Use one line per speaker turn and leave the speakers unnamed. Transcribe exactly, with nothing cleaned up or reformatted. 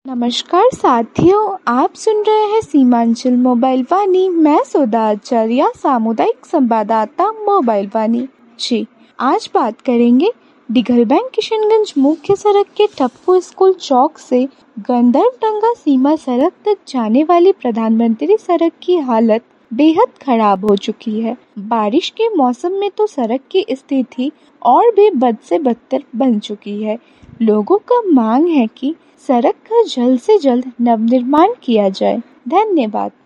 नमस्कार साथियों, आप सुन रहे हैं सीमांचल मोबाइल वाणी। मैं सुधा आचार्य, सामुदायिक संवाददाता मोबाइल वाणी। जी, आज बात करेंगे दिघल बैंक किशनगंज मुख्य सड़क के टप्पू स्कूल चौक से गंधर्वडंगा सीमा सड़क तक जाने वाली प्रधानमंत्री सड़क की हालत बेहद खराब हो चुकी है। बारिश के मौसम में तो सड़क की स्थिति और भी बद से बदतर बन चुकी है। लोगों का मांग है कि सड़क का जल्द से जल्द नवनिर्माण किया जाए। धन्यवाद।